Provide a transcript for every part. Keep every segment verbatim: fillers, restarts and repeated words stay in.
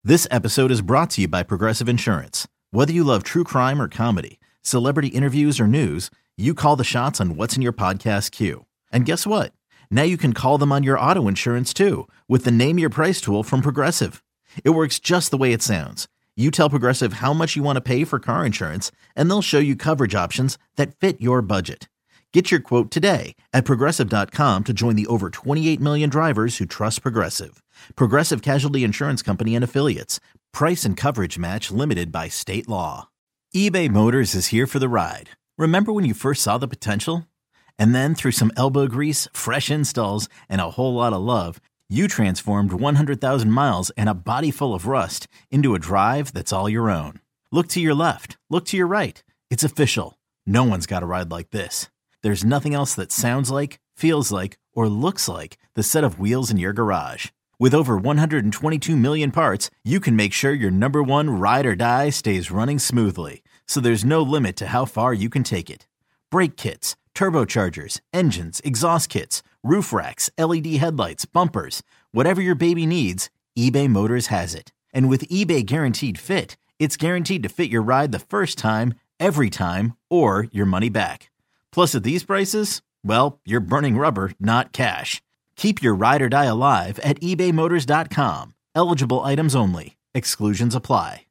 This episode is brought to you by Progressive Insurance. Whether you love true crime or comedy, celebrity interviews or news, you call the shots on what's in your podcast queue. And guess what? Now you can call them on your auto insurance too with the Name Your Price tool from Progressive. It works just the way it sounds. You tell Progressive how much you want to pay for car insurance, and they'll show you coverage options that fit your budget. Get your quote today at Progressive dot com to join the over twenty-eight million drivers who trust Progressive. Progressive Casualty Insurance Company and Affiliates. Price and coverage match limited by state law. eBay Motors is here for the ride. Remember when you first saw the potential? And then through some elbow grease, fresh installs, and a whole lot of love, you transformed one hundred thousand miles and a body full of rust into a drive that's all your own. Look to your left. Look to your right. It's official. No one's got a ride like this. There's nothing else that sounds like, feels like, or looks like the set of wheels in your garage. With over one hundred twenty-two million parts, you can make sure your number one ride or die stays running smoothly. So there's no limit to how far you can take it. Brake kits, turbochargers, engines, exhaust kits, roof racks, L E D headlights, bumpers, whatever your baby needs, eBay Motors has it. And with eBay Guaranteed Fit, it's guaranteed to fit your ride the first time, every time, or your money back. Plus, at these prices, well, you're burning rubber, not cash. Keep your ride or die alive at ebay motors dot com. Eligible items only. Exclusions apply.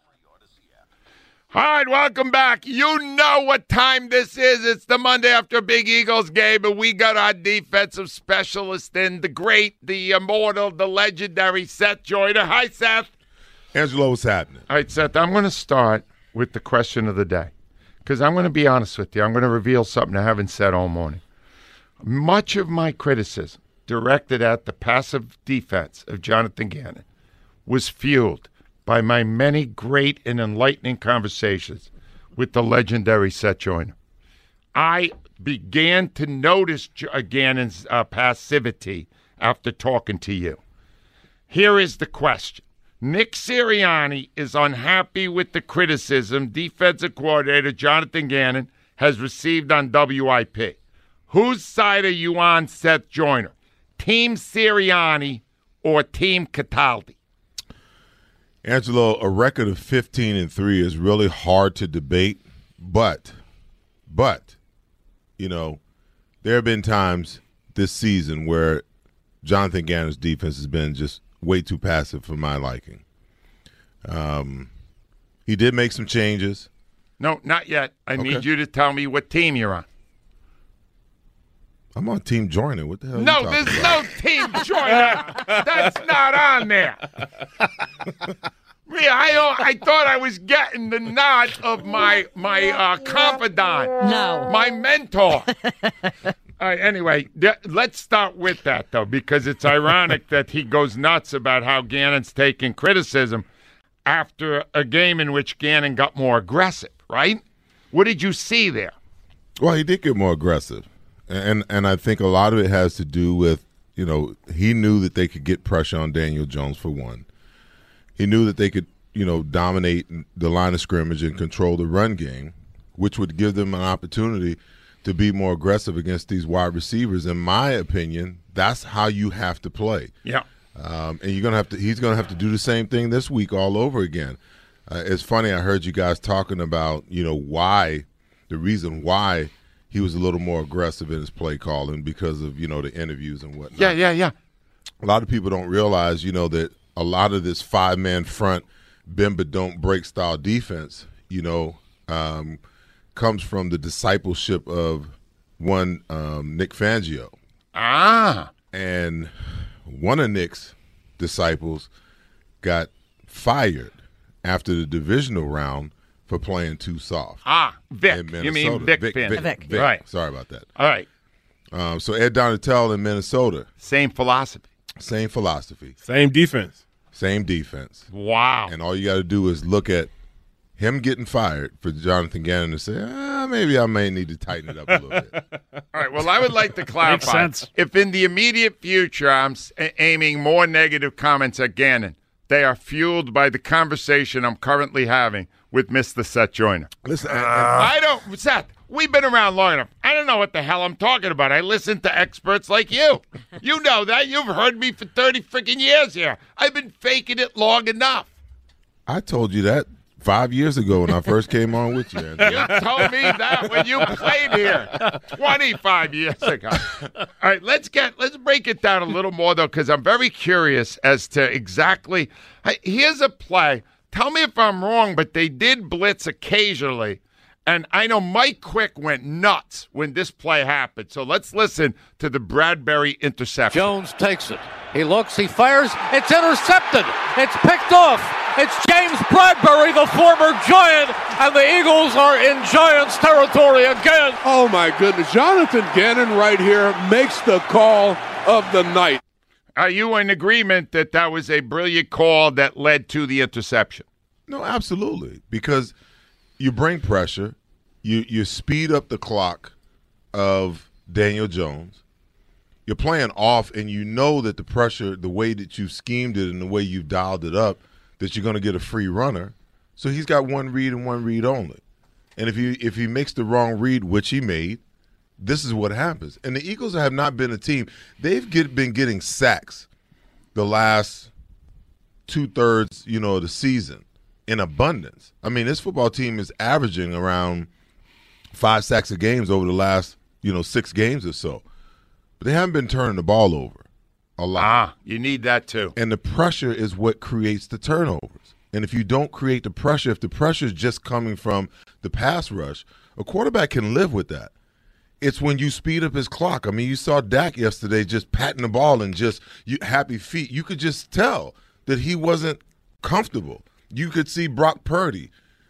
All right, welcome back. You know what time this is. It's the Monday after Big Eagles game, and we got our defensive specialist in, the great, the immortal, the legendary Seth Joyner. Hi, Seth. Angelo, what's happening? All right, Seth, I'm going to start with the question of the day. Because I'm going to be honest with you. I'm going to reveal something I haven't said all morning. Much of my criticism directed at the passive defense of Jonathan Gannon was fueled by my many great and enlightening conversations with the legendary Seth Joyner. I began to notice Gannon's uh, passivity after talking to you. Here is the question. Nick Sirianni is unhappy with the criticism defensive coordinator Jonathan Gannon has received on W I P. Whose side are you on, Seth Joyner? Team Sirianni or Team Cataldi? Angelo, a record of fifteen and three is really hard to debate, but, but, you know, there have been times this season where Jonathan Gannon's defense has been just way too passive for my liking. Um, he did make some changes. No, not yet. I Okay. need you to tell me what team you're on. I'm on Team Joyner. What the hell? No, are you there's talking no about? Team Joyner. That's not on there. Rhea, I, I thought I was getting the nod of my my uh, confidant. No. My mentor. All right, anyway, th- let's start with that, though, because it's ironic that he goes nuts about how Gannon's taking criticism after a game in which Gannon got more aggressive, right? What did you see there? Well, he did get more aggressive, and and I think a lot of it has to do with, you know, he knew that they could get pressure on Daniel Jones for one. He knew that they could, you know, dominate the line of scrimmage and control the run game, which would give them an opportunity to be more aggressive against these wide receivers. In my opinion, that's how you have to play. Yeah. Um, and you're gonna have to. He's gonna have to do the same thing this week all over again. Uh, it's funny. I heard you guys talking about, you know, why the reason why he was a little more aggressive in his play calling because of, you know, the interviews and whatnot. Yeah, yeah, yeah. A lot of people don't realize, you know, that a lot of this five man front, bend but don't break style defense, you know, um, comes from the discipleship of one um, Nick Fangio. Ah. And one of Nick's disciples got fired after the divisional round for playing too soft. Ah, Vic. in You mean Minnesota. Vic, Vic, Fangio. Vic, Vic. Vic. Right. Sorry about that. All right. Um, so Ed Donatel in Minnesota, Same philosophy. same philosophy, Same defense. same defense. Wow. And all you got to do is look at him getting fired for Jonathan Gannon to say, ah, maybe I may need to tighten it up a little bit. All right. Well, I would like to clarify. Makes sense. If in the immediate future I'm s- aiming more negative comments at Gannon, They are fueled by the conversation I'm currently having with Mister Seth Joyner. Listen, uh, I don't, Seth, we've been around long enough. I don't know what the hell I'm talking about. I listen to experts like you. You know that. You've heard me for thirty freaking years here. I've been faking it long enough. I told you that five years ago when I first came on with you. You told me that when you played here twenty-five years ago. All right, let's get let's break it down a little more, though, because I'm very curious as to exactly. Here's a play. Tell me if I'm wrong, but they did blitz occasionally. And I know Mike Quick went nuts when this play happened. So let's listen to the Bradbury interception. Jones takes it. He looks, he fires. It's intercepted. It's picked off. It's James Bradbury, the former Giant, and the Eagles are in Giants territory again. Oh, my goodness. Jonathan Gannon right here makes the call of the night. Are you in agreement that that was a brilliant call that led to the interception? No, absolutely. Because you bring pressure, you you speed up the clock of Daniel Jones. You're playing off, and you know that the pressure, the way that you've schemed it and the way you've dialed it up, that you're going to get a free runner. So he's got one read and one read only. And if he if he makes the wrong read, which he made, this is what happens. And the Eagles have not been a team. They've get, been getting sacks the last two-thirds, you know, of the season in abundance. I mean, this football team is averaging around five sacks a game over the last, you know, six games or so. But they haven't been turning the ball over a lot. Ah, you need that too. And the pressure is what creates the turnovers. And if you don't create the pressure, if the pressure is just coming from the pass rush, a quarterback can live with that. It's when you speed up his clock. I mean, you saw Dak yesterday just patting the ball and just you, happy feet. You could just tell that he wasn't comfortable. You could see Brock Purdy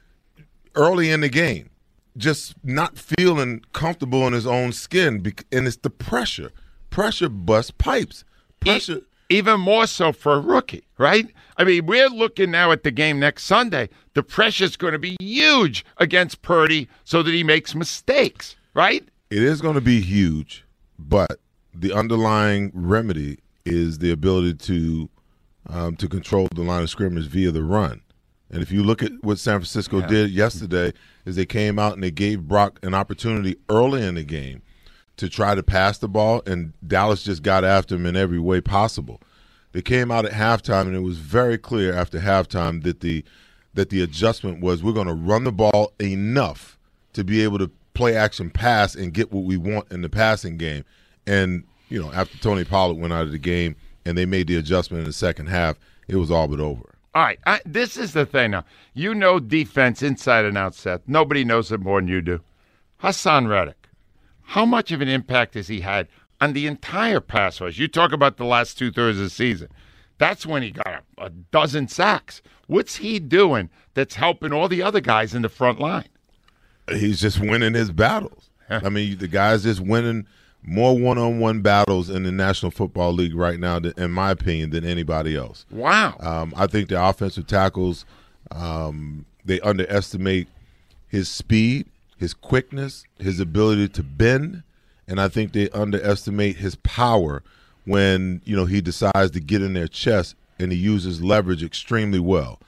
early in the game just not feeling comfortable in his own skin, and it's the pressure. Pressure busts pipes. Pressure. Even more so for a rookie, right? I mean, we're looking now at the game next Sunday. The pressure's going to be huge against Purdy so that he makes mistakes, right? It is going to be huge, but the underlying remedy is the ability to um, to control the line of scrimmage via the run. And if you look at what San Francisco yeah. did yesterday, is they came out and they gave Brock an opportunity early in the game to try to pass the ball, and Dallas just got after him in every way possible. They came out at halftime, and it was very clear after halftime that the that the adjustment was we're going to run the ball enough to be able to play action pass and get what we want in the passing game. And, you know, after Tony Pollard went out of the game and they made the adjustment in the second half, it was all but over. All right, I, this is the thing now. You know defense inside and out, Seth. Nobody knows it more than you do. Hassan Reddick, how much of an impact has he had on the entire pass rush? You talk about the last two-thirds of the season. That's when he got a, a dozen sacks. What's he doing that's helping all the other guys in the front line? He's just winning his battles. I mean, the guy's just winning more one-on-one battles in the National Football League right now, in my opinion, than anybody else. Wow. Um, I think the offensive tackles, um, they underestimate his speed, his quickness, his ability to bend, and I think they underestimate his power when, you know, he decides to get in their chest and he uses leverage extremely well.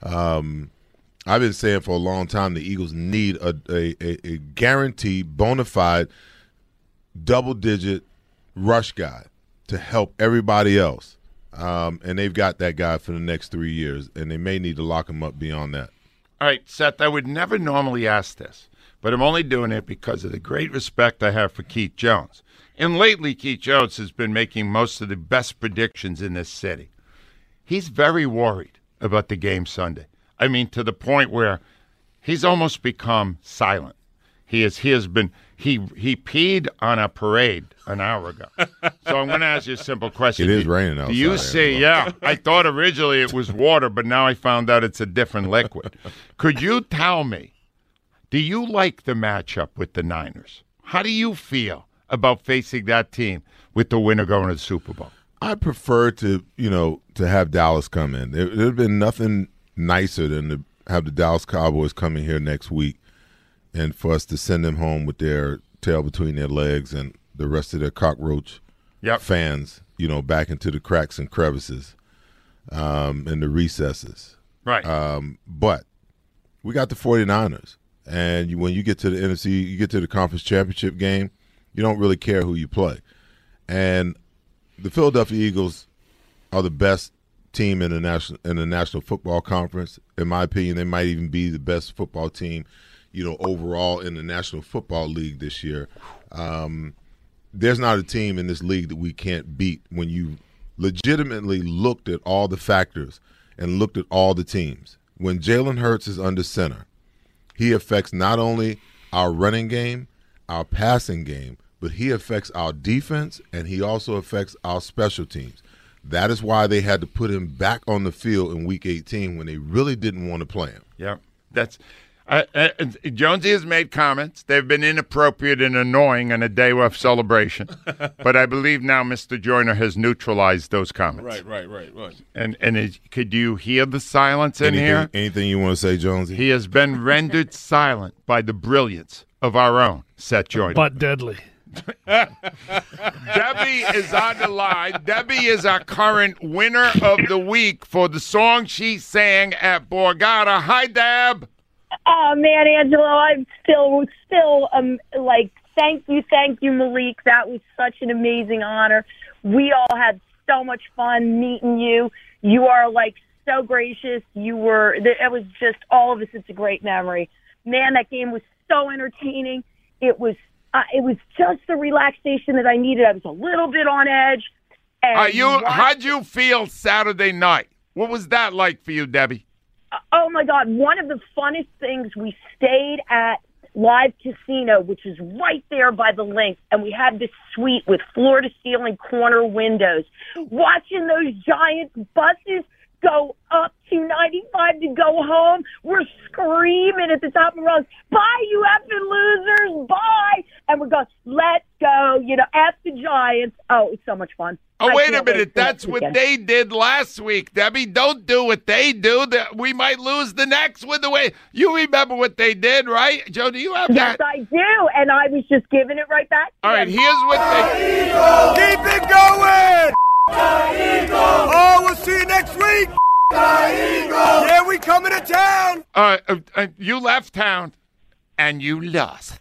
Um I've been saying for a long time the Eagles need a, a, a guaranteed, bona fide, double-digit rush guy to help everybody else. Um, and they've got that guy for the next three years, and they may need to lock him up beyond that. All right, Seth, I would never normally ask this, but I'm only doing it because of the great respect I have for Keith Jones. And lately, Keith Jones has been making most of the best predictions in this city. He's very worried about the game Sunday. I mean, to the point where he's almost become silent. He is. He has been. He he peed on a parade an hour ago. So I'm going to ask you a simple question. It is do, raining outside. Do you see? Yeah, I thought originally it was water, but now I found out it's a different liquid. Could you tell me? Do you like the matchup with the Niners? How do you feel about facing that team with the winner going to the Super Bowl? I prefer to, you know, to have Dallas come in. There would have been nothing nicer than to have the Dallas Cowboys come in here next week and for us to send them home with their tail between their legs and the rest of their cockroach yep. fans, you know, back into the cracks and crevices. um, in the recesses. Right. Um, but we got the 49ers. And you, when you get to the N F C, you get to the conference championship game, you don't really care who you play. And the Philadelphia Eagles are the best team in the national in the National Football Conference. In my opinion, they might even be the best football team, you know, overall in the National Football League this year. Um, there's not a team in this league that we can't beat when you legitimately looked at all the factors and looked at all the teams. When Jalen Hurts is under center, he affects not only our running game, our passing game, but he affects our defense, and he also affects our special teams. That is why they had to put him back on the field in Week eighteen when they really didn't want to play him. Yeah, that's uh, uh, Jonesy has made comments. They've been inappropriate and annoying on a day of celebration, but I believe now Mister Joyner has neutralized those comments. Right, right, right, right. And and is, could you hear the silence in anything, here? Anything you want to say, Jonesy? He has been rendered silent by the brilliance of our own Seth Joyner. But deadly. Debbie is on the line. Debbie is our current winner of the week for the song she sang at Borgata. Hi, Deb. Oh, man, Angelo, I'm still, still, um, like, thank you, thank you, Malik. That was such an amazing honor. We all had so much fun meeting you. You are, like, so gracious. You were, it was just, all of us, it's a great memory. Man, that game was so entertaining. It was, uh, it was just the relaxation that I needed. I was a little bit on edge. And Uh, you, watch- how'd you feel Saturday night? What was that like for you, Debbie? Oh, my God. One of the funnest things, we stayed at Live Casino, which is right there by the link, and we had this suite with floor-to-ceiling corner windows. Watching those giant buses go up two ninety-five to go home, we're screaming at the top of the lungs, bye, you effing losers, bye! And we're going, let's go, you know, at the Giants. Oh, it's so much fun. Oh, I wait a can't wait minute. for That's next what weekend. they did last week, Debbie. Don't do what they do. That we might lose the next with the way. You remember what they did, right? Joe, do you have Yes, that? I do, and I was just giving it right back to All right, them. here's what they Keep it going! Oh, we'll see you next week! Yeah, we coming to town! uh, uh, uh, you left town, and you lost.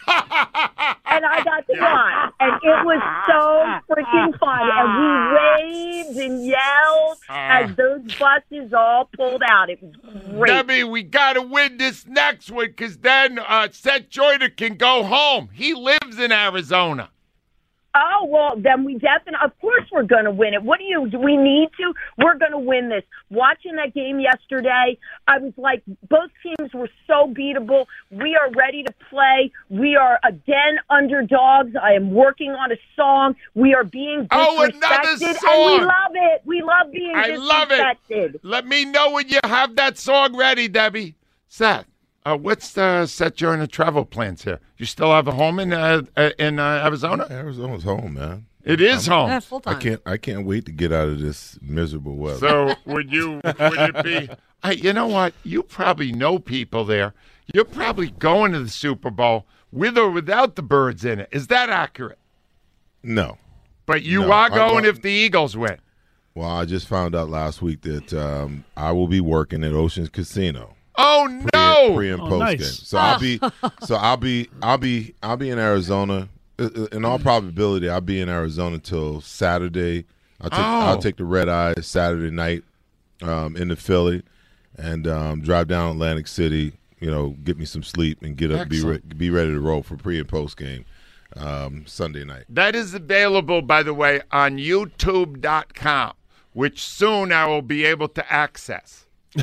And I got to watch, and it was so freaking fun. And we waved and yelled as those buses all pulled out. It was great. Debbie, we got to win this next one because then uh, Seth Joyner can go home. He lives in Arizona. Oh, well, then we definitely, of course we're going to win it. What do you, do we need to? We're going to win this. Watching that game yesterday, I was like, both teams were so beatable. We are ready to play. We are, again, underdogs. I am working on a song. We are being disrespected. Oh, another And we song. love it. We love being I love disrespected. it. Let me know when you have that song ready, Debbie. Seth, uh, what's the Seth Joyner travel plans here? You still have a home in uh, uh, in uh, Arizona? Arizona's home, man. It is home. Yeah, full time. I can't. I can't wait to get out of this miserable weather. So would you? Would it be? I, you know what? You probably know people there. You're probably going to the Super Bowl with or without the birds in it. Is that accurate? no. But you No, are I'm going going- if the Eagles win. Well, I just found out last week that um, I will be working at Ocean's Casino. Oh Pre, no! pre and Oh, post nice. game. So I'll be, so I'll be, I'll be, I'll be in Arizona. Uh, uh, In all probability, I'll be in Arizona till Saturday. I'll take, Oh. I'll take the red eye Saturday night um, into Philly, and um, drive down Atlantic City. You know, get me some sleep and get up, be re- Excellent. be ready to roll for pre and post game um, Sunday night. That is available, by the way, on YouTube dot com, which soon I will be able to access.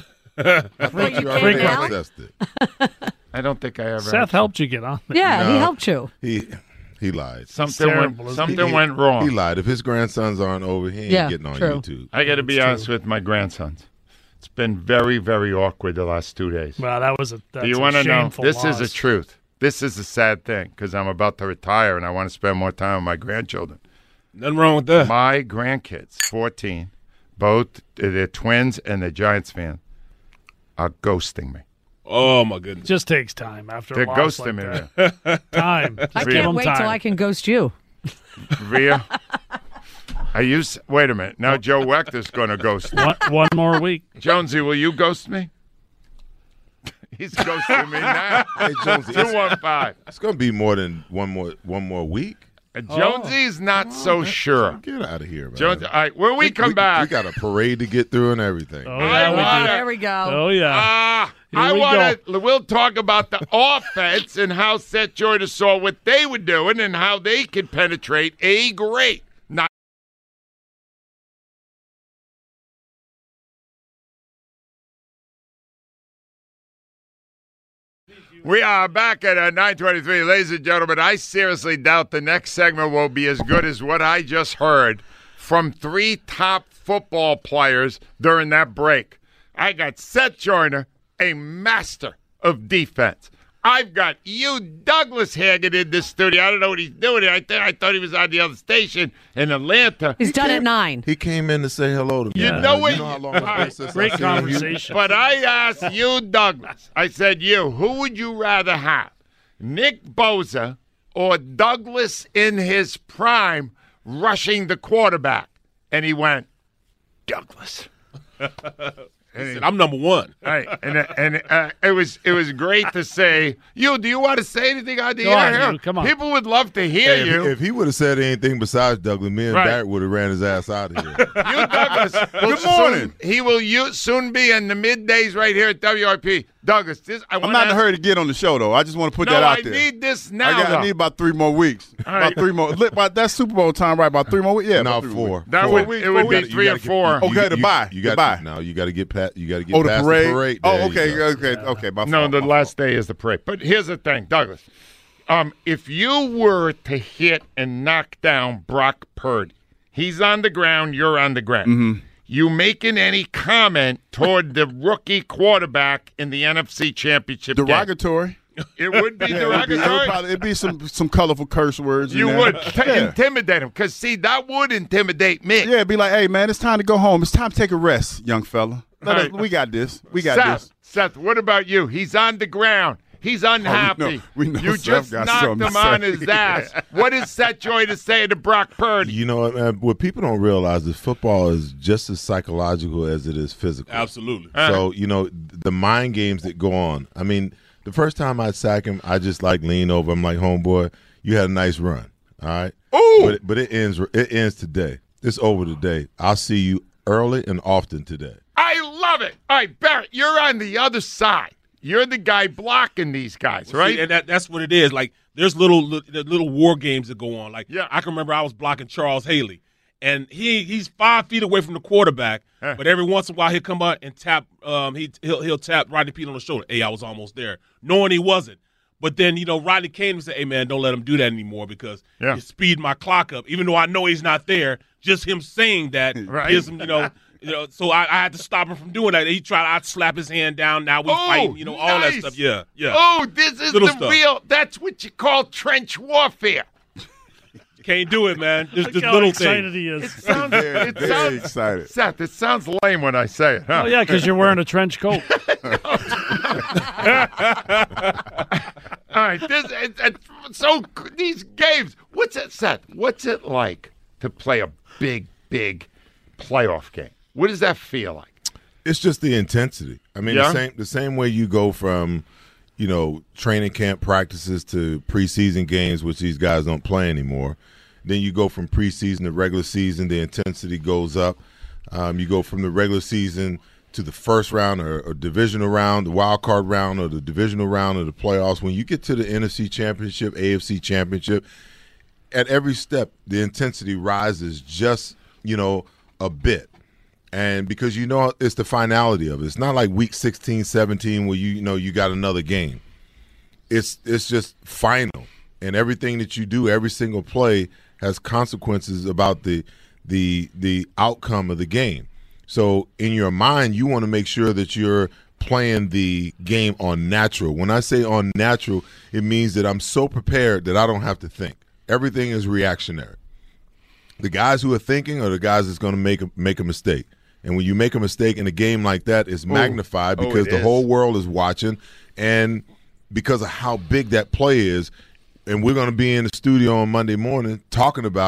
I thought you you already came down? accessed it. I don't think I ever. Seth helped you get on there. Yeah, he No. helped you. He he lied. Something terrible, went. isn't Something He- went wrong. He lied. If his grandsons aren't over, he ain't Yeah, getting on true. YouTube. I got to be honest with my grandsons. It's been very, very awkward the last two days. Well, that was a that's Do you want to know? This loss. is the truth. This is a sad thing because I'm about to retire and I want to spend more time with my grandchildren. Nothing wrong with that. My grandkids, fourteen, both they're twins and they're Giants fans, are ghosting me. Oh, my goodness. Just takes time after They're a loss ghosting like me. that. Time. I Just give can't them wait time. till I can ghost you. Rhea, Are you? s- Wait a minute. Now Joe Wechter's going to ghost me. One, one more week. Jonesy, will you ghost me? He's ghosting me now. Hey, Jonesy, Two one five. it's going to be more than one more one more week. Uh, Jonesy's not so sure. Get out of here, man. Jonesy, all right, when we, come back, we got a parade to get through and everything. Oh, I yeah, we wanna- do. There we go. Oh, yeah. Ah, Here I we want to. We'll talk about the offense and how Seth Joyner saw what they were doing and how they could penetrate a great. Not we are back at uh, nine twenty-three, ladies and gentlemen. I seriously doubt the next segment will be as good as what I just heard from three top football players during that break. I got Seth Joyner, a master of defense. I've got you, Douglas Haggard, in this studio. I don't know what he's doing here. I, th- I thought he was on the other station in Atlanta. He's done at nine. He came in to say hello to me. You know what? You know how long it's been since Great I've seen you? conversation. But I asked you, Douglas, I said, you, who would you rather have, Nick Bosa or Douglas in his prime rushing the quarterback? And he went, Douglas. He said, I'm number one. Right, and and uh, it was it was great to say. You, do you want to say anything on the Go air on, here? you, come on. People would love to hear Hey, if, you. he, if he would have said anything besides Douglas, me and Right. Barrett would have ran his ass out of here. You, Douglas. will Good morning. Soon, he will you, soon be in the middays right here at W R P. Douglas, this I I'm want not in to a hurry to get on the show, though. I just want to put No, that out I there. need this now. I, got, though. I need about three more weeks. All About right. three more. Look, about that's Super Bowl time, right? About three more weeks. Yeah, no, about three more four. weeks. That four. would- it would You be gotta- you three or gotta get- four. you- Okay, the you- bye. You The got bye. No, you got to get pat. You got to get Oh, the past parade. the parade. Oh, There you okay, go. okay, okay. My No, fault, the my last day is the parade. But here's the thing, Douglas. Um, if you were to hit and knock down Brock Purdy, he's on the ground, you're on the ground. Mm-hmm. You making any comment toward the rookie quarterback in the N F C Championship game? Derogatory. It would be Yeah, it would be, it would derogatory. probably, it'd be some some colorful curse words. in You there. would t- Yeah. intimidate him because, see, that would intimidate me. Yeah, be like, hey man, it's time to go home. It's time to take a rest, young fella. Let us- All right. we got this. We got Seth, this. Seth, what about you? He's on the ground. He's unhappy. Oh, know- we know you Seth just got knocked something him to on say. his ass. What is Seth Joy to say to Brock Purdy? You know what, man? What people don't realize is football is just as psychological as it is physical. Absolutely. So, you know, the mind games that go on. I mean, the first time I sack him, I just like lean over. I'm like, homeboy, you had a nice run. All right. Ooh. But it, but it ends it ends today. It's over today. I'll see you early and often today. I love it. All right, Barrett, you're on the other side. You're the guy blocking these guys, right? See, and that, that's what it is. Like, there's little little, little war games that go on. Like, Yeah. I can remember I was blocking Charles Haley, and he he's five feet away from the quarterback, Huh. but every once in a while he'll come out and tap. Um, he he'll he'll tap Rodney Peete on the shoulder. Hey, I was almost there, knowing he wasn't. But then, you know, Rodney came and said, hey, man, don't let him do that anymore because Yeah. you speed my clock up. Even though I know he's not there, just him saying that Right. gives him, you know, you know. So I, I had to stop him from doing that. He tried, I'd slap his hand down. Now we Oh, fight, you know, all that nice. stuff. Yeah, yeah. Oh, this is Little the stuff. real, that's what you call trench warfare. Can't do it, man. There's Look just how little excited things. he It is. sounds, Very, it very sounds, excited. Seth, it sounds lame when I say it, huh? Oh, yeah, because you're wearing a trench coat. All right, this it, it, so these games. What's it, Seth? What's it like to play a big, big playoff game? What does that feel like? It's just the intensity. I mean, Yeah? the same the same way you go from, you know, training camp practices to preseason games, which these guys don't play anymore. Then you go from preseason to regular season, the intensity goes up. Um, you go from the regular season to the first round or, or divisional round, the wild card round or the divisional round of the playoffs. When you get to the N F C Championship, A F C Championship, at every step, the intensity rises just, you know, a bit. And because you know it's the finality of it. It's not like week sixteen, seventeen where you, you know you got another game. It's it's just final. And everything that you do, every single play has consequences about the the the outcome of the game. So in your mind, you want to make sure that you're playing the game on natural. When I say on natural, it means that I'm so prepared that I don't have to think. Everything is reactionary. The guys who are thinking are the guys that's going to make a, make a mistake. And when you make a mistake in a game like that, it's magnified Oh, because it the is. whole world is watching, and because of how big that play is. And we're going to be in the studio on Monday morning talking about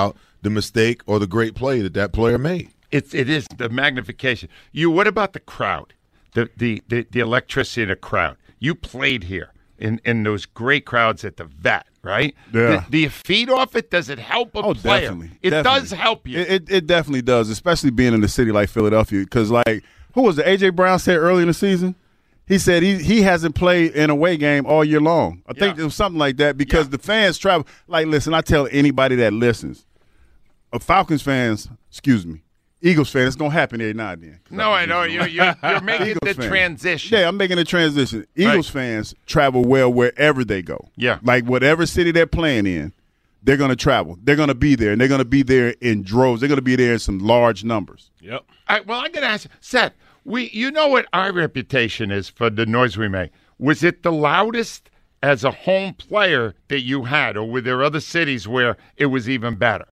the mistake or the great play that that player made. It's it is the magnification. You. What about the crowd? The the the, the electricity of the crowd. You played here in, in those great crowds at the Vet, right? Yeah. Do, do you feed off it? Does it help a oh, player? Definitely. It definitely. does help you. It, it it definitely does, especially being in a city like Philadelphia. Because like, who was it? A J Brown said early in the season. He said he he hasn't played an away game all year long. I think Yeah. it was something like that because Yeah. the fans travel. Like, listen, I tell anybody that listens, a Falcons fans, excuse me, Eagles fans, it's gonna happen every now and then. no, I know you you're, you're making Eagles the fan. transition. Yeah, I'm making a transition. Eagles Right. fans travel well wherever they go. Yeah. Like whatever city they're playing in, they're going to travel. They're going to be there, and they're going to be there in droves. They're going to be there in some large numbers. Yep. All right, well, I'm going to ask you, Seth, we, you know what our reputation is for the noise we make. Was it the loudest as a home player that you had, or were there other cities where it was even better?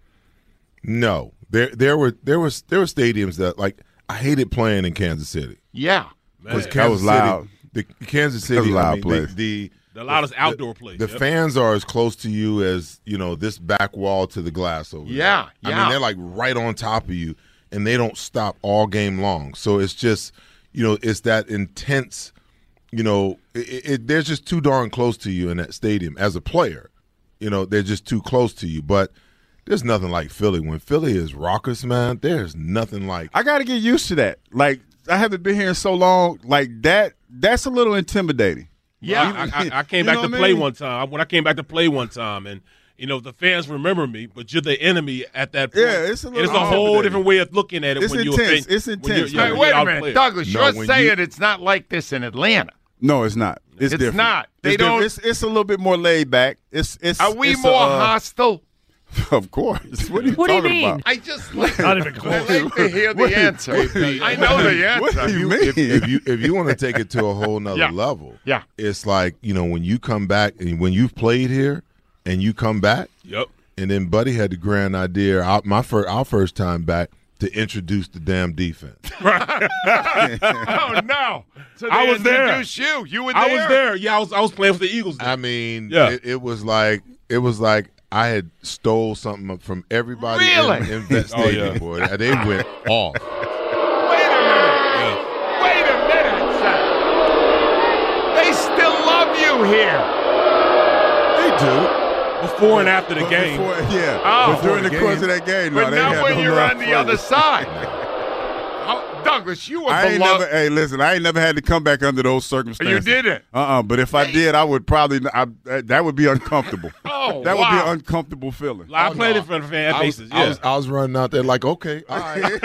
No, there there were there was there were stadiums that like I hated playing in Kansas City. Yeah. Because Man. Kansas was loud. City, the Kansas That was City, a loud I mean, place. the, the The loudest outdoor place. The Yep. fans are as close to you as, you know, this back wall to the glass over Yeah, there. I yeah. mean, they're like right on top of you, and they don't stop all game long. So it's just, you know, it's that intense, you know, it, it, they're just too darn close to you in that stadium as a player. You know, they're just too close to you. But there's nothing like Philly. When Philly is raucous, man, there's nothing like I got to get used to that. Like, I haven't been here so long. Like, that. that's a little intimidating. Yeah. I, I, I came You back know to what I play mean? one time. When I came back to play one time, and you know the fans remember me, but you're the enemy at that point. Yeah, it's a And little it's a whole intimidating. different way of looking at it It's when you're intense. offend- It's when you're- intense. yeah, All right, when wait you're a minute, outplayed. Douglas, No, you're when saying you- it's not like this in Atlanta. No, it's not. It's, It's different. not. They It's different. don't- It's, it's a little bit more laid back. It's it's. Are we it's more a, uh, hostile? Of course. What are you What do you talking mean? about? I just like, Not even I close. like to hear the What- answer. what do you- I know the answer. What do you mean? if, if you if you want to take it to a whole nother Yeah. level, Yeah. it's like, you know, when you come back and when you've played here and you come back, Yep. and then Buddy had the grand idea, our, my first, our first time back, to introduce the damn defense. Oh no! So they I was there. introduced you. You were there. I was there. Yeah, I was. I was playing for the Eagles. Then. I mean, Yeah. it, it was like it was like I had stole something from everybody Really? in, in that Oh, stadium. yeah. Boy, they went off. Wait a minute. Wait a minute, son. They still love you here. They do. Before and after the But game. before- yeah. Oh. but during the Before the course of that game, no, But they not had when no you're love on the for other you. side. How, Douglas, you were I ain't beloved. never. Hey, listen, I ain't never had to come back under those circumstances. You didn't? Uh-uh. But if I did, I would probably. I, that would be uncomfortable. Oh, that wow. would be an uncomfortable feeling. Like, I Oh, played no. it for the fan I was, basis. I, Yeah. was, I was running out there like, okay, all right. All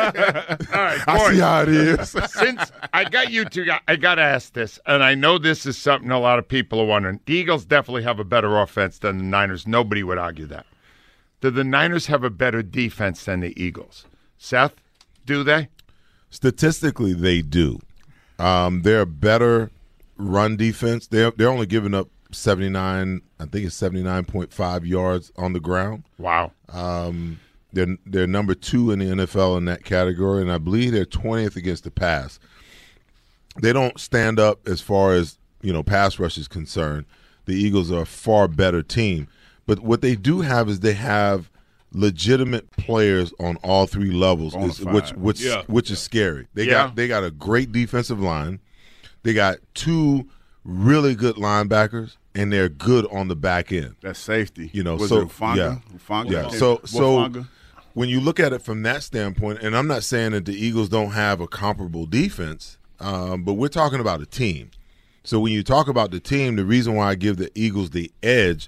right, I boys. see how it is. Since I got you two, I got to ask this, and I know this is something a lot of people are wondering. The Eagles definitely have a better offense than the Niners. Nobody would argue that. Do the Niners have a better defense than the Eagles? Seth, do they? Statistically, they do. Um, they're a better run defense. They're they're only giving up seventy-nine. I think it's seventy-nine point five yards on the ground. Wow. Um, they're they're number two in the N F L in that category, and I believe they're twentieth against the pass. They don't stand up as far as, you know, pass rush is concerned. The Eagles are a far better team, but what they do have is they have legitimate players on all three levels, is, Bonafide. which which Yeah. which is scary. They Yeah. got they got a great defensive line. They got two really good linebackers, and they're good on the back end. That's safety. You know, Was so it Ufanga? yeah, Ufanga? yeah. Okay. So so Wafanga? when you look at it from that standpoint, and I'm not saying that the Eagles don't have a comparable defense, um, but we're talking about a team. So when you talk about the team, the reason why I give the Eagles the edge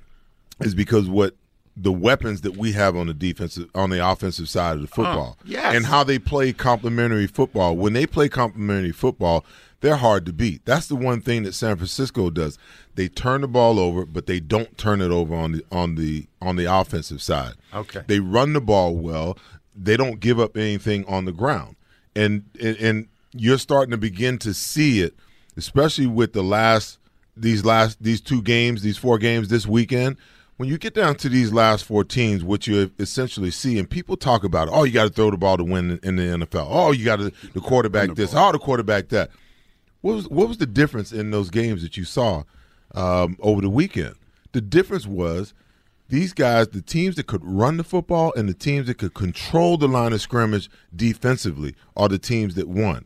is because what the weapons that we have on the defensive, on the offensive side of the football, yes. and how they play complementary football. When they play complementary football, they're hard to beat. That's the one thing that San Francisco does. They turn the ball over, but they don't turn it over on the on the on the offensive side. Okay. They run the ball well. They don't give up anything on the ground. And and, and you're starting to begin to see it, especially with the last these last these two games, these four games this weekend. When you get down to these last four teams, what you essentially see, and people talk about it, oh, you got to throw the ball to win in the N F L. Oh, you got to the quarterback this. Oh, the quarterback that. What was what was the difference in those games that you saw um, over the weekend? The difference was these guys, the teams that could run the football and the teams that could control the line of scrimmage defensively are the teams that won.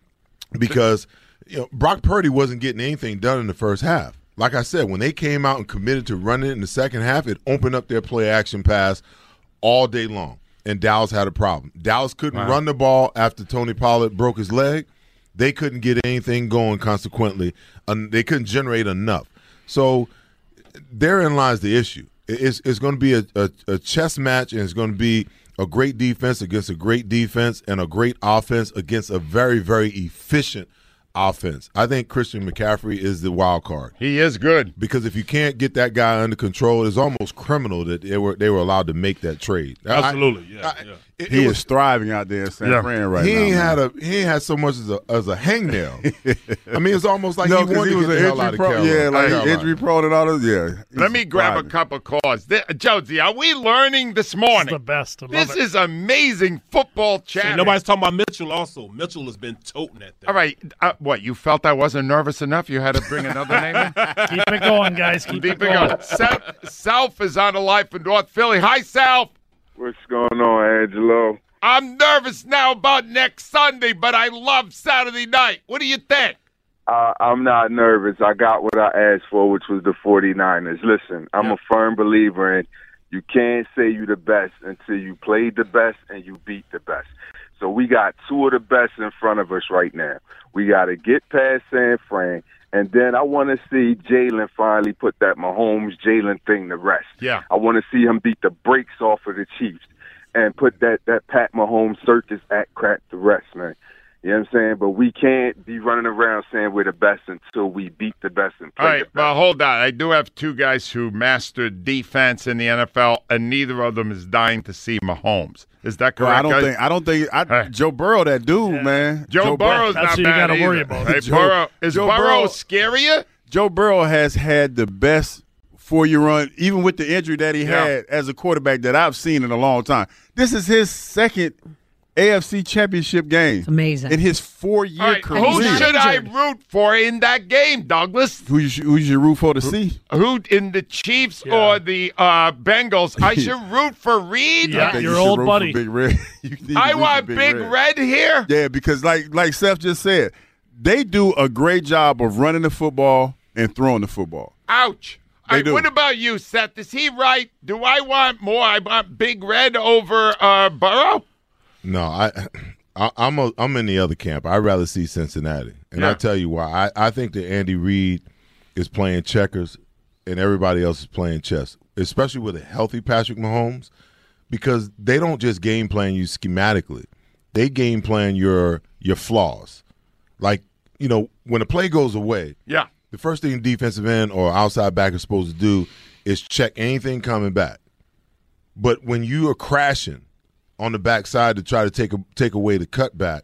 Because you know, Brock Purdy wasn't getting anything done in the first half. Like I said, when they came out and committed to running it in the second half, it opened up their play action pass all day long. And Dallas had a problem. Dallas couldn't wow. run the ball after Tony Pollard broke his leg. They couldn't get anything going consequently. And they couldn't generate enough. So therein lies the issue. It's, it's going to be a, a, a chess match, and it's going to be a great defense against a great defense and a great offense against a very, very efficient offense. I think Christian McCaffrey is the wild card. He is good. Because if you can't get that guy under control, it's almost criminal that they were they were allowed to make that trade. Absolutely, I, yeah. I, yeah. It, he it is was, thriving out there in San yeah. Fran right he now. Ain't man. had a, he ain't had so much as a, as a hangnail. I mean, it's almost like no, he wanted he was to get an the hell out injury of pro- Carolina. Yeah, like Carolina. injury prone and all those. Yeah. Let me grab thriving. a cup of calls. Th- Josie, are we learning this morning? This is the best. I love This it. is amazing football chat. See, nobody's talking about Mitchell also. Mitchell has been toting that thing. All right. Uh, what, you felt I wasn't nervous enough? You had to bring another name in? Keep it going, guys. Keep, Keep it it going. going. Seth, Self is on the line from North Philly. Hi, Self. What's going on, Angelo? I'm nervous now about next Sunday, but I love Saturday night. What do you think? Uh, I'm not nervous. I got what I asked for, which was the 49ers. Listen, I'm yeah. a firm believer in you can't say you're the best until you played the best and you beat the best. So we got two of the best in front of us right now. We got to get past San Fran, and then I want to see Jalen finally put that Mahomes-Jalen thing to rest. Yeah. I want to see him beat the brakes off of the Chiefs and put that, that Pat Mahomes circus act crack to rest, man. You know what I'm saying? But we can't be running around saying we're the best until we beat the best and play All right, the best. well, hold on. I do have two guys who mastered defense in the N F L, and neither of them is dying to see Mahomes. Is that correct? Well, I don't guys? think. I don't think. I, Hey. Joe Burrow, that dude, Yeah. man. Joe, Joe Burrow's That's not who you bad gotta either. worry about. Hey, Joe- Burrow, is Joe Burrow, Burrow- scarier? Joe Burrow has had the best four-year run, even with the injury that he Yeah. had as a quarterback that I've seen in a long time. This is his second A F C Championship game. It's amazing. In his four-year All right, career. who not should I injured. root for in that game, Douglas? Who you should, who you should root for to see? Who in the Chiefs Yeah. or the uh, Bengals? I should root for Reed. Yeah. I think your you should old root buddy. For Big Red. You need to I root want for Big Red. here. Yeah, because like like Seth just said, they do a great job of running the football and throwing the football. Ouch. They All right, do. what about you, Seth? Is he right? Do I want more? I want Big Red over uh, Burrow? No, I, I I'm a, I'm in the other camp. I'd rather see Cincinnati, and Yeah. I'll tell you why. I, I think that Andy Reid is playing checkers, and everybody else is playing chess, especially with a healthy Patrick Mahomes, because they don't just game plan you schematically; they game plan your your flaws. Like you know, when a play goes away, Yeah. the first thing defensive end or outside back is supposed to do is check anything coming back. But when you are crashing on the backside to try to take a, take away the cutback,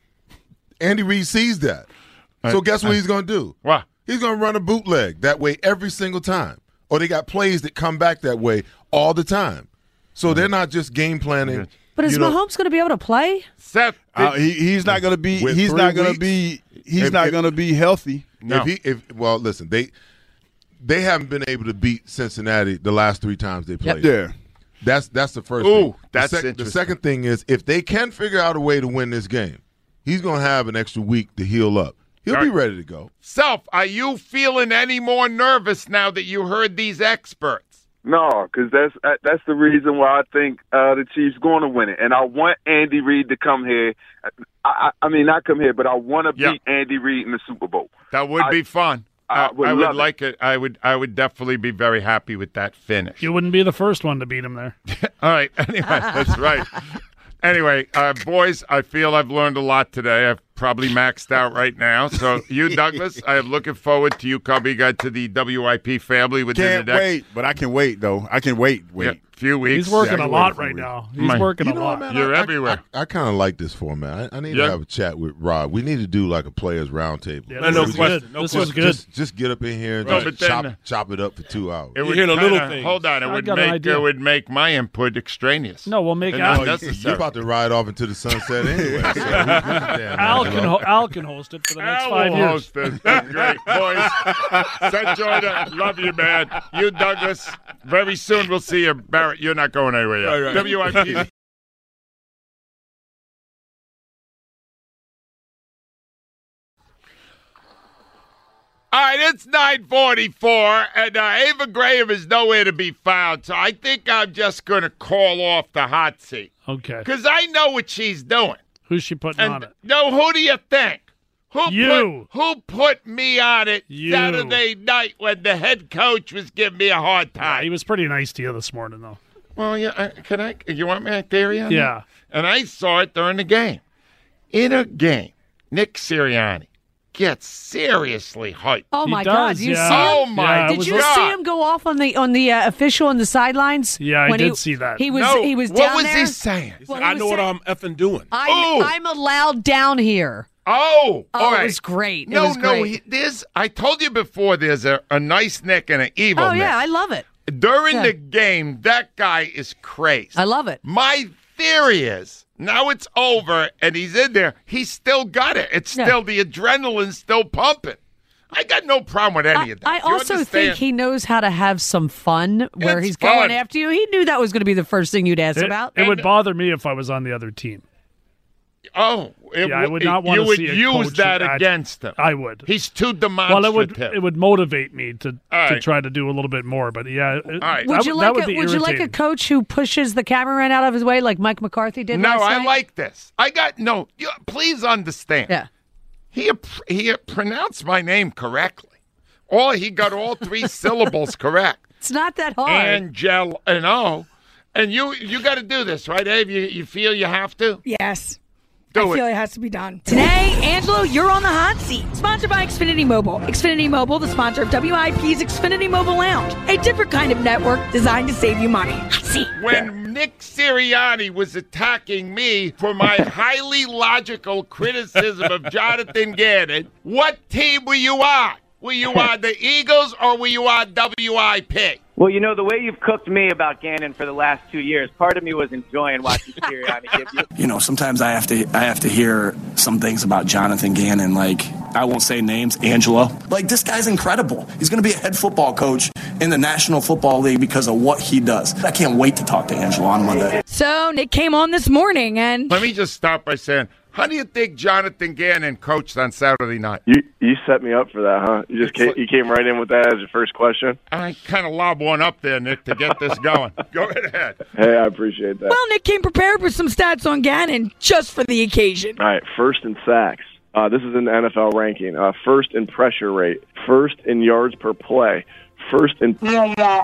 Andy Reid sees that. So guess what he's going to do? What? He's going to run a bootleg that way every single time. Or they got plays that come back that way all the time. So they're not just game planning. But is you know, Mahomes going to be able to play? Seth, Uh, he, he's not going to be. With He's three not going to weeks? be. He's If- not if- going to be healthy. No. If he, if well, listen, they they haven't been able to beat Cincinnati the last three times they played. Yeah. That's that's the first Ooh, thing. that's the, sec- the interesting. second thing is if they can figure out a way to win this game, he's going to have an extra week to heal up. He'll All be right. ready to go. Self, are you feeling any more nervous now that you heard these experts? No, because that's uh, that's the reason why I think uh, the Chiefs going to win it. And I want Andy Reid to come here. I, I, I mean, not come here, but I want to Yeah. beat Andy Reid in the Super Bowl. That would I- be fun. I Uh, would I would love it. like it. I would. I would definitely be very happy with that finish. You wouldn't be the first one to beat him there. All right. Anyway, that's right. Anyway, uh, boys, I feel I've learned a lot today. I've probably maxed out right now. So you, Douglas, I am looking forward to you coming uh, to the W I P family within Can't the next wait, but I can wait though. I can wait. Wait. yeah, few weeks. He's working Yeah, a I lot can wait right for a now. He's Man. working You a know lot. what, man? You're I, everywhere. I, I, kind of like this format. I, I need Yeah. to have a chat with Rob. We need to do like a players roundtable. Yeah, No, this no was question. good. No this question. was good. Just, just get up in here and No, just but then, chop, uh, chop it up for two hours. It You would hear the little kinda- things. Hold on, it I would got an make idea. it would make my input extraneous. No, we'll make And Al. not necessary. You're about to ride off into the sunset anyway. So who gives a damn? Al Al can, ho- Al can host it for the next Al five will years. host it. That's great, boys. Seth Jordan, love you, man. You, Douglas. Very soon we'll see you. Barrett, you're not going anywhere yet. Right, right. W I P. All right, it's nine forty-four, and uh, Ava Graham is nowhere to be found, so I think I'm just going to call off the hot seat. Okay. Because I know what she's doing. Who's she putting And on it? no, who do you think? Who You. Put, who put me on it You. Saturday night when the head coach was giving me a hard Yeah, time? he was pretty nice to you this morning, though. Well, yeah, uh, can I? You want my theory on Yeah. that? And I saw it during the game. In a game, Nick Sirianni gets seriously hyped. Oh He my does, God! You yeah. see him? Oh my Yeah, it Did was you God. see him go off on the on the uh, official on the sidelines? Yeah, I when did he, see that. He was No, he was what down was there. he saying? He Well, said, he I was know what saying- I'm effing doing. I'm, Oh. I'm allowed down here. Oh, Oh, all it right. was great. It No, was no, great. he, there's. I told you before. There's a, a nice Nick and an evil Oh Nick. yeah, I love it. During Yeah. the game, that guy is crazy. I love it. My theory is now it's over and he's in there. He's still got it. It's Yeah. still the adrenaline's still pumping. I got no problem with any I, of that. I You also understand? think he knows how to have some fun where It's he's fun. going after you. He knew that was going to be the first thing you'd ask It, about. it would bother me if I was on the other team. Oh, it Yeah, I w- would not want You to would see a use coach that act- against him. I would. He's too Well, demonstrative. it would it would motivate me to, All to right. try to do a little bit more. But yeah, it, All right. Would that you would- that like would a, be would you like a irritating. coach who pushes the cameraman out of his way like Mike McCarthy did No, last I night? like this. I got no. You, please understand. Yeah. He he pronounced my name correctly. All he got all three syllables correct. It's not that hard. Angel and O. And you you got to do this, right, Abe? You, you feel you have to? Yes. Do I feel it. it has to be done. Today, Angelo, you're on the hot seat. Sponsored by Xfinity Mobile. Xfinity Mobile, the sponsor of W I P's Xfinity Mobile Lounge, a different kind of network designed to save you money. Hot seat. When Nick Sirianni was attacking me for my highly logical criticism of Jonathan Gannon, what team were you on? Were you on the Eagles or were you on W I P? Well, you know, the way you've cooked me about Gannon for the last two years, part of me was enjoying watching Sirianni give you. You know, sometimes I have to I have to hear some things about Jonathan Gannon, like, I won't say names, Angelo. Like, this guy's incredible. He's going to be a head football coach in the National Football League because of what he does. I can't wait to talk to Angelo on Monday. So, Nick came on this morning and... Let me just stop by saying, how do you think Jonathan Gannon coached on Saturday night? You you set me up for that, huh? You just came, you came right in with that as your first question. I kind of lob one up there, Nick, to get this going. Go ahead. Hey, I appreciate that. Well, Nick came prepared with some stats on Gannon just for the occasion. All right, first in sacks. Uh, this is in the N F L ranking. Uh, first in pressure rate. First in yards per play. First in... So now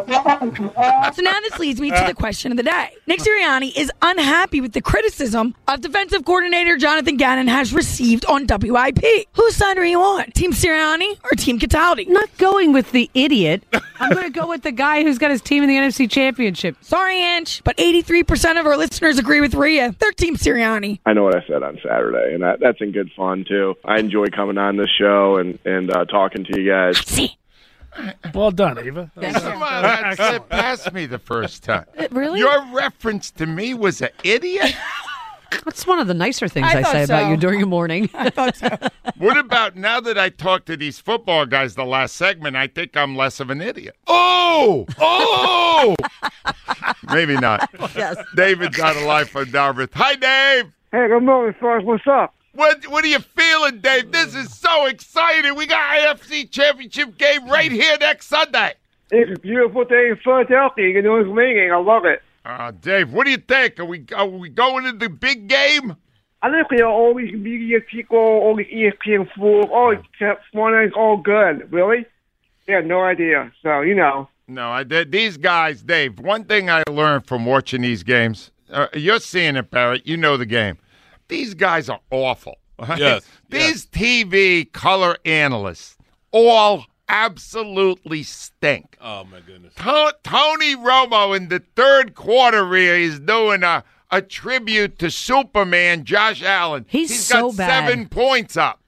this leads me to the question of the day. Nick Sirianni is unhappy with the criticism of defensive coordinator Jonathan Gannon has received on W I P. Whose side are you on? Team Sirianni or Team Cataldi? Not going with the idiot. I'm going to go with the guy who's got his team in the N F C Championship. Sorry, Ange, but eighty-three percent of our listeners agree with Rhea. They're Team Sirianni. I know what I said on Saturday, and that, that's in good fun, too. I enjoy coming on this show and, and uh, talking to you guys. See. Well done, Ava. Come on, that slipped past me the first time. Really? Your reference to me was an idiot? That's one of the nicer things I I, thought say about so. you during the morning. I thought so. What about now that I talked to these football guys the last segment, I think I'm less of an idiot. Oh! Oh! Maybe not. Yes. David's on the line from Dartmouth. Hi, Dave. Hey, good morning, Forrest. What's up? What What are you feeling, Dave? This is so exciting. We got A F C Championship game right here next Sunday. It's a beautiful day in Philadelphia. You know, it's raining. I love it. Uh, Dave, what do you think? Are we are we going to the big game? I think you know, all these media people, all these E S P N fools, all these mornings, all good. Really? Yeah, no idea. So, you know. No, I did. These guys, Dave, one thing I learned from watching these games, uh, you're seeing it, Barrett. You know the game. These guys are awful. Right? Yes. These T V color analysts all absolutely stink. Oh, my goodness. To- Tony Romo in the third quarter here is doing a, a tribute to Superman, Josh Allen. He's He's so got bad. seven points up.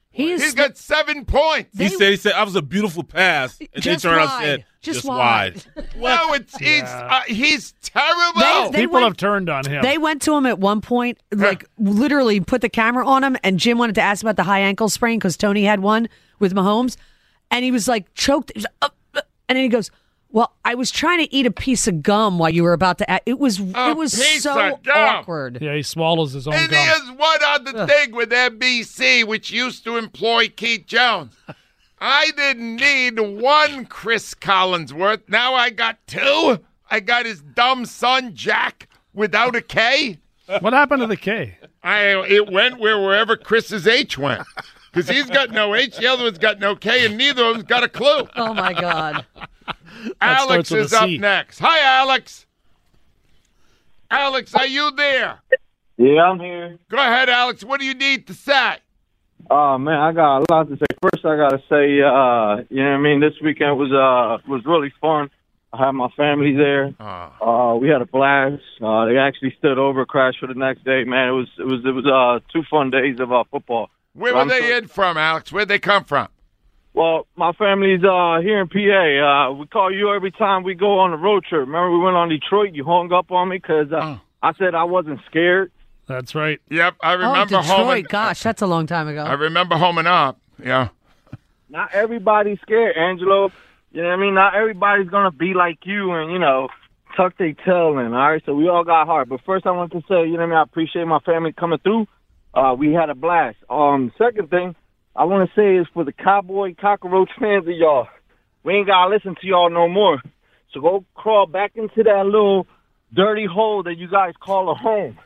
He's, He's got seven points. He said, he said, I was a beautiful pass. And Just then turned out wide. and said, Just just, wide. wide. No, it's, it's uh, he's terrible. They- they People went- have turned on him. They went to him at one point, like literally put the camera on him, and Jim wanted to ask about the high ankle sprain because Tony had one with Mahomes, and he was like choked. He was like, uh, uh, and then he goes, "Well, I was trying to eat a piece of gum while you were about to." Act. It was A it was piece so of gum. awkward. Yeah, he swallows his own And gum. here's one other thing with N B C, which used to employ Keith Jones. I didn't need one Chris Collinsworth. Now I got two. I got his dumb son, Jack, without a K. What happened to the K? I It went where wherever Chris's H went. Because he's got no H, the other one's got no K, and neither of them's got a clue. Oh, my God. Alex starts with is a up C. next. Hi, Alex. Alex, are you there? Yeah, I'm here. Go ahead, Alex. What do you need to say? Oh man, I got a lot to say. First, I gotta say, uh, you know what I mean. This weekend was uh was really fun. I had my family there. Uh, we had a blast. Uh, they actually stood over, crashed for the next day. Man, it was it was it was uh two fun days of uh, football. Where But were I'm they so- in from, Alex? Where'd they come from? Well, my family's uh here in P A. Uh, we call you every time we go on a road trip. Remember we went on Detroit? You hung up on me because uh, I said I wasn't scared. That's right. Yep, I remember oh, Detroit. homing. Gosh, that's a long time ago. I remember homing up. Yeah. Not everybody's scared, Angelo. You know what I mean? Not everybody's going to be like you and, you know, tuck their tail in, all right? So we all got heart. But first I want to say, you know what I mean, I appreciate my family coming through. Uh, we had a blast. Um, second thing I want to say is for the Cowboy Cockroach fans of y'all, we ain't got to listen to y'all no more. So go crawl back into that little dirty hole that you guys call a home.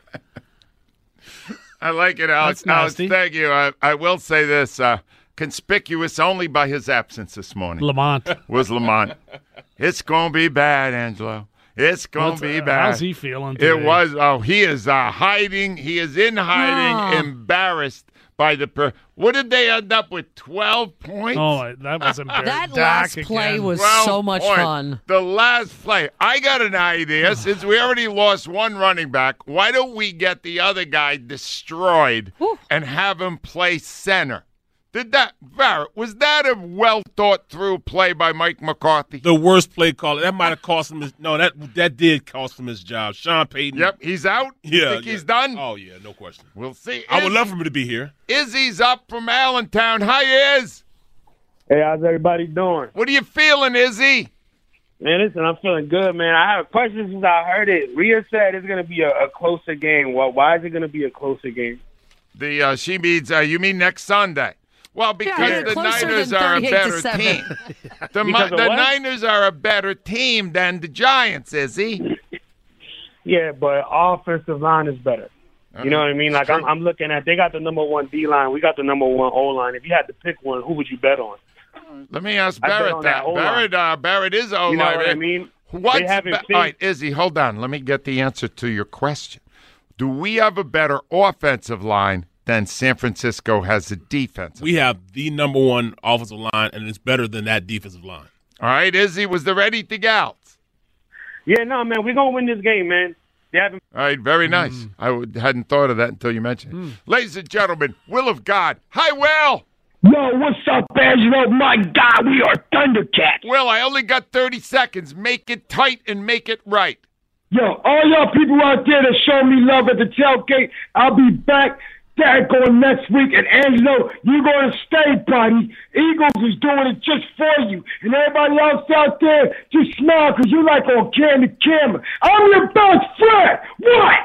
I like it, Alex. That's Alex, nasty. thank you. I, I will say this, uh, conspicuous only by his absence this morning. Lamont. Was Lamont. It's going to be bad, Angelo. It's going What's- to be uh, bad. how's he feeling It today? was, oh, he is uh, hiding. He is in hiding, Oh. embarrassed by the, per- what did they end up with, twelve points? Oh, that was embarrassing. That Dak last play again. was twelve so much points. fun. The last play. I got an idea. Since we already lost one running back, why don't we get the other guy destroyed and have him play center? Did that, Barrett, was that a well thought through play by Mike McCarthy? The worst play caller. That might have cost him his no, that that did cost him his job. Sean Payton. Yep, he's out. You Yeah. think yeah. he's done? Oh yeah, no question. We'll see. I would Iz- love for him to be here. Izzy's up from Allentown. Hi, Iz. Hey, how's everybody doing? What are you feeling, Izzy? Man, listen, I'm feeling good, man. I have a question since I heard it. Rhea said it's going to be a, a closer game. Well, why is it going to be a closer game? The uh, she means uh, you mean next Sunday? Well, because Yeah, the closer Niners than are a thirty-eight to better seven. team. The, Mi- Because of the what? Niners are a better team than the Giants, Izzy. Yeah, but offensive line is better. You know what I mean? Like, I'm, I'm looking at, they got the number one D-line. We got the number one O-line. If you had to pick one, who would you bet on? Let me ask I bet Barrett on that. that O-line. Barrett, uh, Barrett is O-line. You know what I mean? What's They haven't be- figured- All right, Izzy, hold on. Let me get the answer to your question. Do we have a better offensive line than San Francisco has a defensive? We have the number one offensive line, and it's better than that defensive line. All right, Izzy, was there anything else? Yeah, no, man, we're going to win this game, man. They haven't. All right, very nice. I would, hadn't thought of that until you mentioned it. Ladies and gentlemen, Will of God. Hi, Will. Yo, what's up, Angelo? My God, we are Thundercats. Will, I only got thirty seconds. Make it tight and make it right. Yo, all y'all people out there that show me love at the tailgate, I'll be back. Dad going next week, and Angelo, you're going to stay, buddy. Eagles is doing it just for you. And everybody else out there, just smile because you like on camera camera. I'm your best friend. What?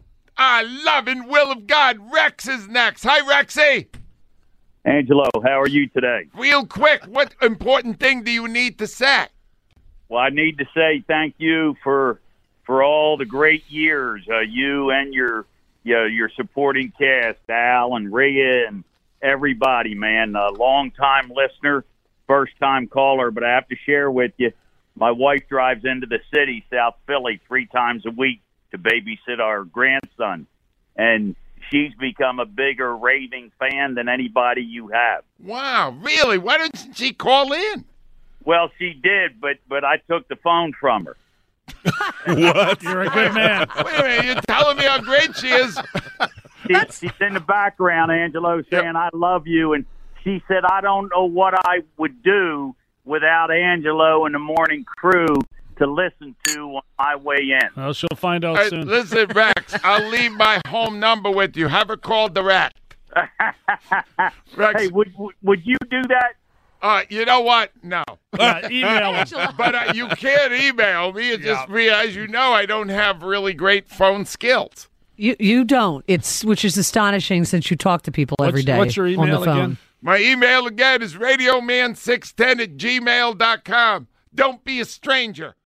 I love and Will of God. Rex is next. Hi, Rexy. Angelo, how are you today? Real quick, what important thing do you need to say? Well, I need to say thank you for for all the great years, uh, you and your you know, your supporting cast, Al and Rhea and everybody, man. A long-time listener, first-time caller, but I have to share with you, my wife drives into the city, South Philly, three times a week to babysit our grandson, and she's become a bigger raving fan than anybody you have. Wow, really? Why didn't she call in? Well, she did, but but I took the phone from her. What? You're a good man. Wait a minute, you're telling me how great she is? She, she's in the background, Angelo, saying, I love you, and she said, I don't know what I would do without Angelo and the morning crew to listen to on my way in. Well, she'll find out Hey, soon. listen, Rex, I'll leave my home number with you. Have her call direct. Rex, Hey, would would you do that? Uh, you know what? No. Yeah, email him. But uh, you can't email me. It's just me. As you know, I don't have really great phone skills. You you don't. It's which is astonishing since you talk to people every What's- day what's your on email the phone. again? My email again is radioman six ten at gmail dot com. Don't be a stranger.